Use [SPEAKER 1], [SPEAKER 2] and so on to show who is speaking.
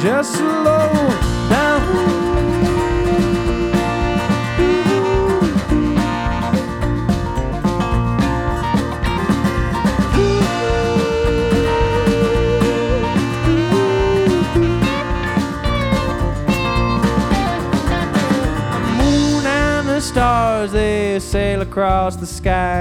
[SPEAKER 1] just slow down. Stars, they sail across the sky.